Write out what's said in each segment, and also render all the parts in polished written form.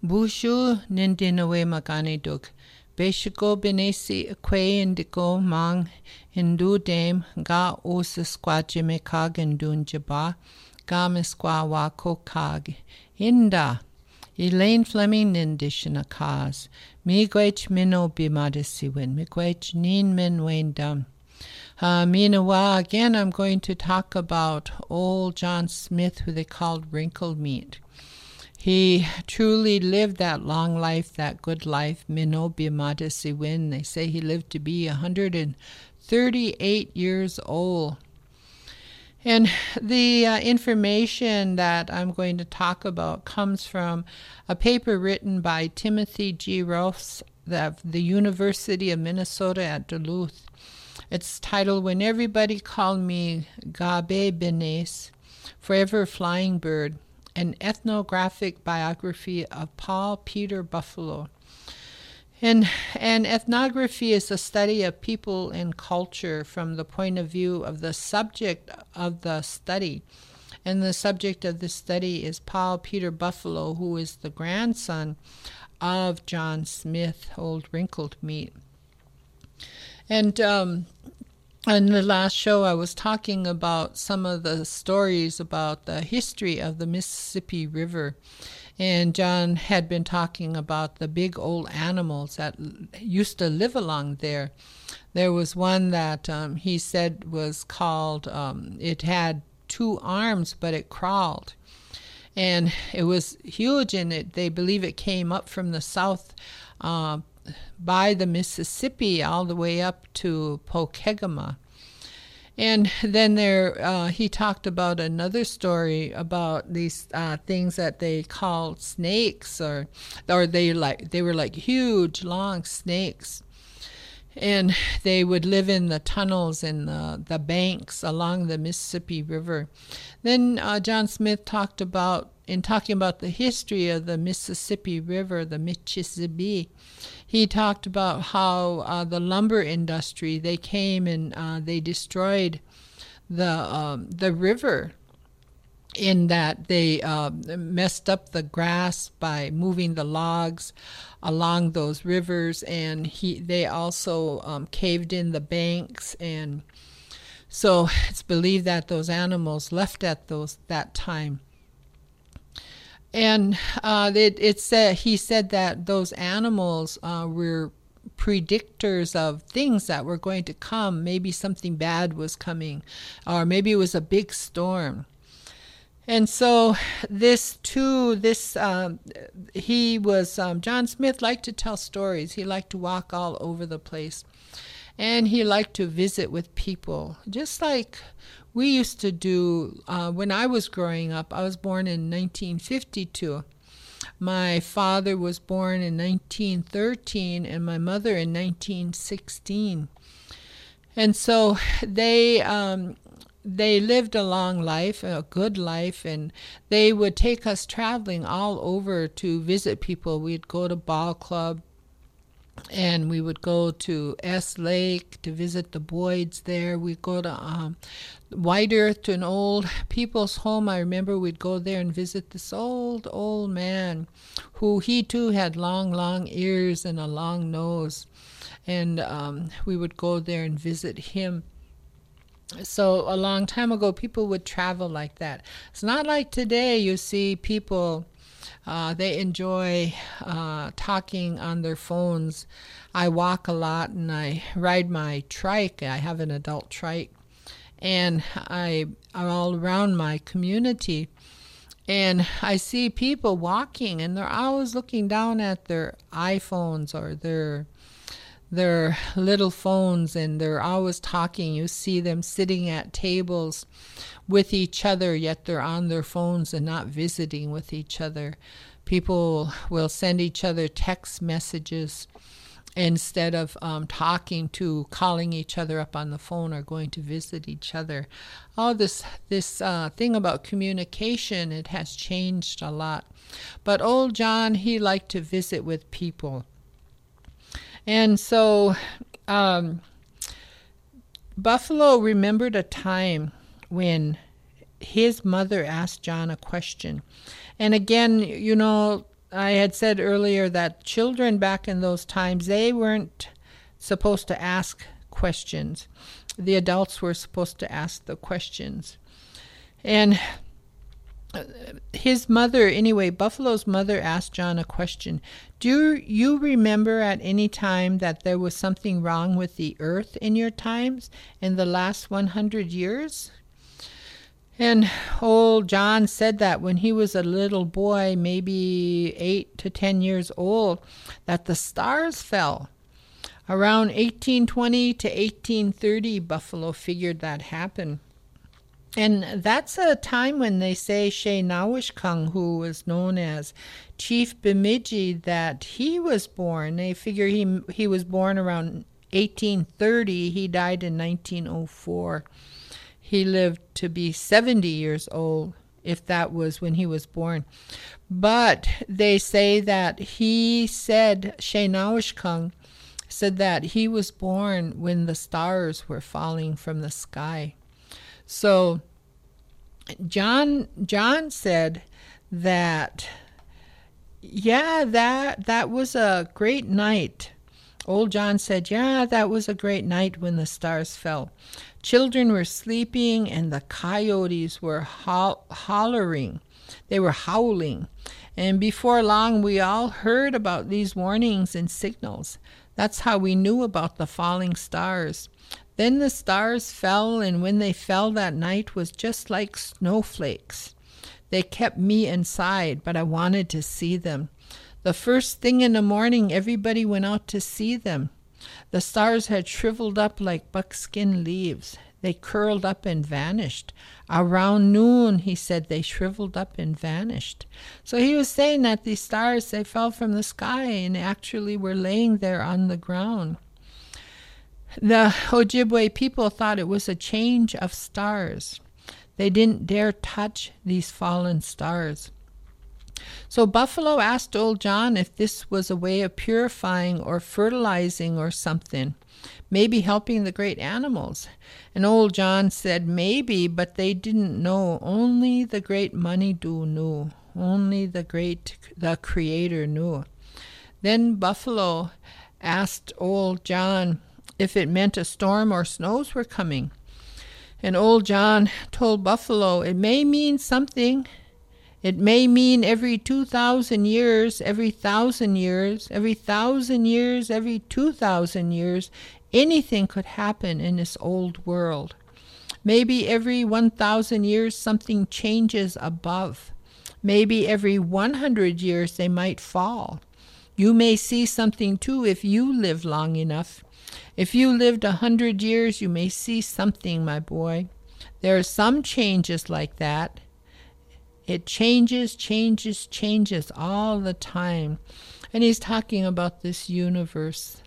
Bushu nindinawe maganiduk. Beshiko benesi kwe indiko mang hindu dame ga osa squajime kag indun jaba ga misqua wako kag. Inda. Elaine Fleming nindishina kaz. Miigwech minno bimadisiwin. Miigwech nin min wane dum. Minawa, again I'm going to talk about old John Smith, who they called Wrinkled Meat. He truly lived that long life, that good life. Minno bimadisiwin. They say he lived to be 138 years old. And the information that I'm going to talk about comes from a paper written by Timothy G. Ross of the University of Minnesota at Duluth. It's titled, When Everybody Called Me Gabe Benes, Forever Flying Bird, an ethnographic biography of Paul Peter Buffalo. And ethnography is the study of people and culture from the point of view of the subject of the study. And the subject of the study is Paul Peter Buffalo, who is the grandson of John Smith, old Wrinkled Meat. And in the last show, I was talking about some of the stories about the history of the Mississippi River. And John had been talking about the big old animals that used to live along there. There was one that he said was called, it had 2 arms, but it crawled. And it was huge, and they believe it came up from the south by the Mississippi all the way up to Pokegama. And then he talked about another story about these things that they called snakes, or they were like huge, long snakes, and they would live in the tunnels and the banks along the Mississippi River. Then John Smith talked about, in talking about the history of the Mississippi River, the Mississippi, he talked about how the lumber industry, they came and they destroyed the river, in that they messed up the grass by moving the logs along those rivers, and they also caved in the banks, and so it's believed that those animals left at that time. And he said that those animals were predictors of things that were going to come. Maybe something bad was coming, or maybe it was a big storm. And so John Smith liked to tell stories. He liked to walk all over the place. And he liked to visit with people, just like we used to do when I was growing up. I was born in 1952. My father was born in 1913 and my mother in 1916. And so they lived a long life, a good life, and they would take us traveling all over to visit people. We'd go to Ball Club, and we would go to S Lake to visit the Boyds there. We'd go to White Earth, to an old people's home. I remember we'd go there and visit this old man who he too had long ears and a long nose. And we would go there and visit him. So a long time ago, people would travel like that. It's not like today. You see people, they enjoy talking on their phones. I walk a lot and I ride my trike. I have an adult trike. And I'm all around my community. And I see people walking and they're always looking down at their iPhones or their little phones, and they're always talking. You see them sitting at tables with each other, yet they're on their phones and not visiting with each other. People will send each other text messages instead of calling each other up on the phone or going to visit each other. All this thing about communication, it has changed a lot. But old John, he liked to visit with people. And so Buffalo remembered a time when his mother asked John a question. And again, I had said earlier that children back in those times, they weren't supposed to ask questions. The adults were supposed to ask the questions. And his mother, anyway, Buffalo's mother asked John a question. Do you remember at any time that there was something wrong with the earth in your times in the last 100 years? And old John said that when he was a little boy, maybe 8 to 10 years old, that the stars fell. Around 1820 to 1830, Buffalo figured that happened. And that's a time when they say Sheinawishkung, who was known as Chief Bemidji, that he was born. They figure he was born around 1830. He died in 1904. He lived to be 70 years old, if that was when he was born. But they say that he said, Sheinawishkung said that he was born when the stars were falling from the sky. So John said that, yeah, that was a great night. Old John said, yeah, that was a great night when the stars fell. Children were sleeping and the coyotes were hollering. They were howling. And before long, we all heard about these warnings and signals. That's how we knew about the falling stars. Then the stars fell, and when they fell that night was just like snowflakes. They kept me inside, but I wanted to see them. The first thing in the morning, everybody went out to see them. The stars had shriveled up like buckskin leaves. They curled up and vanished. Around noon, he said, they shriveled up and vanished. So he was saying that these stars, they fell from the sky and actually were laying there on the ground. The Ojibwe people thought it was a change of stars. They didn't dare touch these fallen stars. So Buffalo asked old John if this was a way of purifying or fertilizing or something, maybe helping the great animals. And old John said maybe, but they didn't know. Only the great Manitou knew. Only the Creator knew. Then Buffalo asked old John if it meant a storm or snows were coming. And old John told Buffalo, it may mean something. It may mean every 2,000 years, every 1,000 years, every 1,000 years, every 2,000 years, anything could happen in this old world. Maybe every 1,000 years something changes above. Maybe every 100 years they might fall. You may see something too if you live long enough. If you lived 100 years, you may see something, my boy. There are some changes like that. It changes all the time. And he's talking about this universe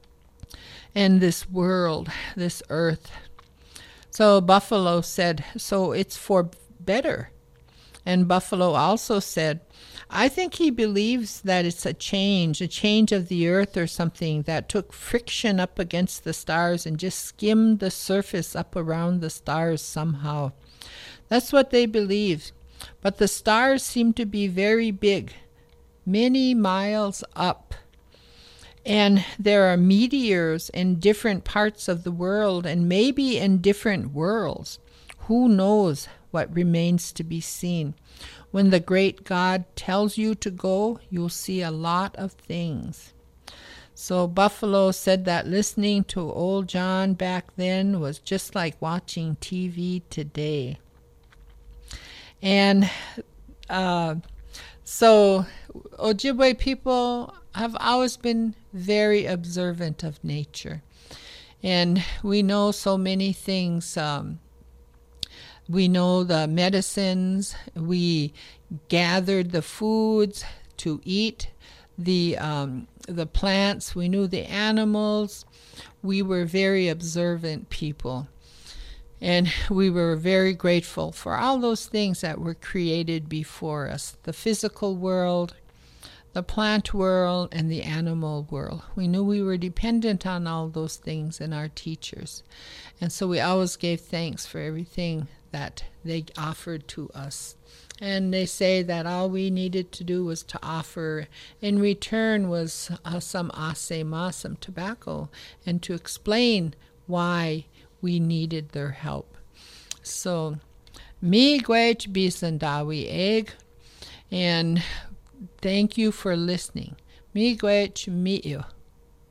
and this world, this earth. So Buffalo said, so it's for better. And Buffalo also said, I think he believes that it's a change of the earth or something that took friction up against the stars and just skimmed the surface up around the stars somehow. That's what they believe. But the stars seem to be very big, many miles up. And there are meteors in different parts of the world and maybe in different worlds. Who knows what remains to be seen? When the great God tells you to go, you'll see a lot of things. So Buffalo said that listening to old John back then was just like watching TV today. And so Ojibwe people have always been very observant of nature. And we know so many things. We know the medicines. We gathered the foods to eat, the plants. We knew the animals. We were very observant people. And we were very grateful for all those things that were created before us, the physical world, the plant world, and the animal world. We knew we were dependent on all those things and our teachers. And so we always gave thanks for everything that they offered to us. And they say that all we needed to do was to offer in return was some asema, some tobacco, and to explain why we needed their help. So, mi gwech bisandawi egg, and thank you for listening. Mi gwech mi